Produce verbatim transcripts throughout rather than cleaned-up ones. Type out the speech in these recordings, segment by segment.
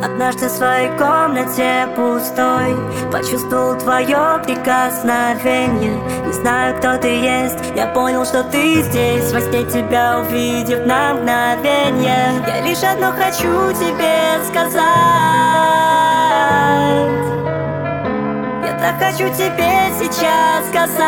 Однажды в своей комнате пустой почувствовал твое прикосновение. Не знаю, кто ты есть, я понял, что ты здесь. Во сне тебя увидев на мгновение, я лишь одно хочу тебе сказать. Я так хочу тебе сейчас сказать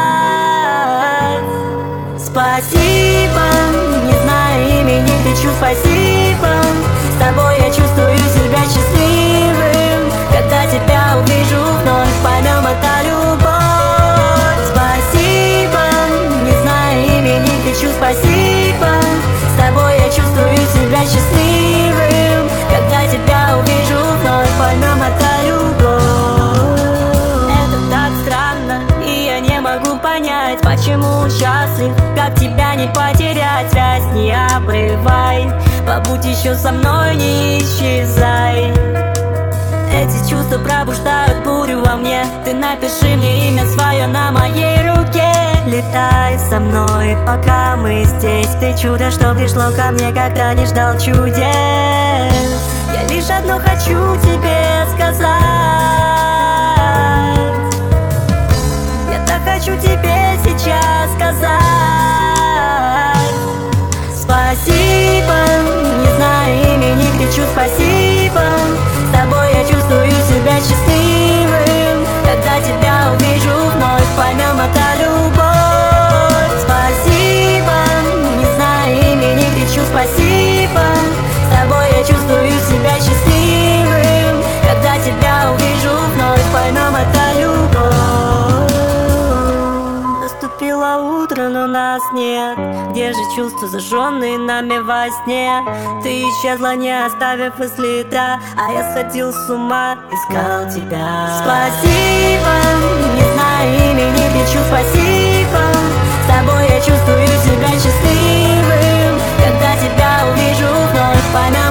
спасибо. Не знаю имени, кричу спасибо. С тобой я чувствую себя счастливым. Когда тебя увижу вновь, поймем, это любовь. Спасибо. Не знаю имени, кричу спасибо. С тобой я чувствую себя счастливым. Когда тебя увижу вновь, поймем, это любовь. Это так странно, и я не могу понять, почему счастлив, как тебя не потерять. Связь не обрывай, побудь еще со мной, не исчезай. Эти чувства пробуждают бурю во мне. Ты напиши мне имя свое на моей руке. Летай со мной, пока мы здесь. Ты чудо, что пришло ко мне, когда не ждал чудес. Я лишь одно хочу тебе сказать. Я так хочу тебе сейчас сказать спасибо. Не знаю имени, кричу спасибо. С тобой я чувствую себя счастливым. Когда тебя увижу вновь, поймем, это любовь. Спасибо. Не знаю имени, кричу спасибо. С тобой я чувствую себя счастливым. Когда тебя увижу вновь, поймем, это любовь. Наступило утро, но нас нет. Где же чувства, зажженные нами во сне? Ты исчезла, не оставив и следа, а я сходил с ума, искал тебя. Спасибо. Не знаю имени, кричу спасибо. С тобой я чувствую себя счастливым. Когда тебя увижу вновь, поймем,